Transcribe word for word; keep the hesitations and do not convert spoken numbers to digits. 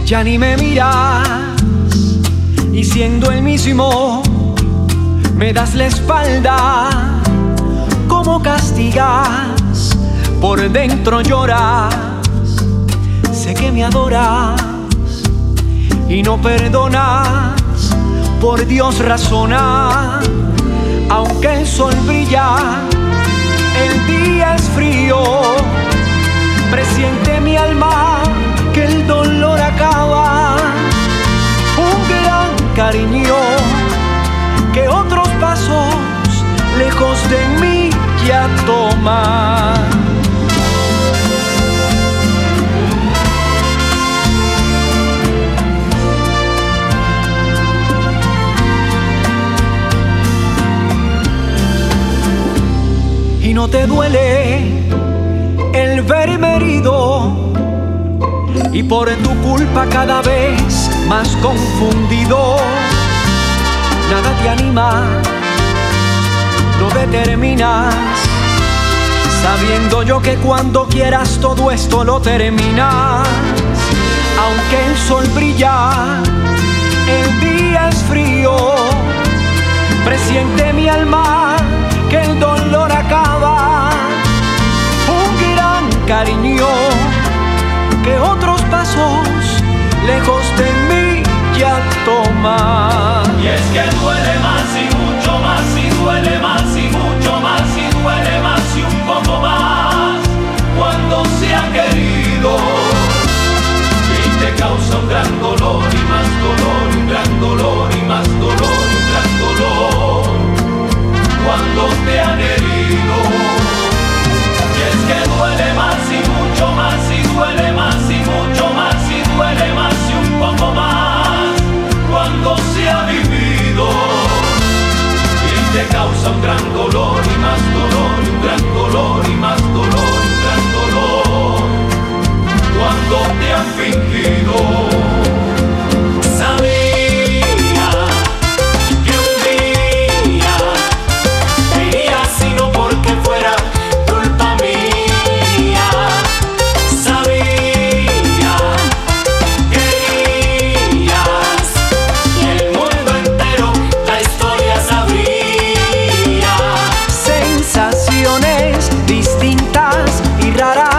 Ya ni me miras y siendo el mismo me das la espalda. ¿Cómo castigas? Por dentro lloras. Sé que me adoras y no perdonas. Por Dios razona. Aunque el sol brilla, el día es frío. Presiente mi alma que el dolor acaba. Un gran cariño que otros pasos lejos de mí ya toma. Y no te duele el verme herido, y por tu culpa cada vez más confundido. Nada te anima, no determinas, sabiendo yo que cuando quieras todo esto lo terminas. Aunque el sol brilla, el día es frío. Presiente mi alma que el dolor acaba. Un gran cariño que otros pasos lejos de mí ya toma. Y es que duele más y mucho más, y duele más y mucho más, y duele más y un poco más cuando se ha querido. Y te causa un gran dolor y más dolor, un gran dolor y más dolor, un gran dolor cuando te han herido. Y es que duele más y mucho más, y duele más y mucho más, y duele más y un poco más cuando se ha vivido. Y te causa un gran dolor y más dolor, un gran dolor y más dolor, un gran dolor cuando te han fingido. Distintas y raras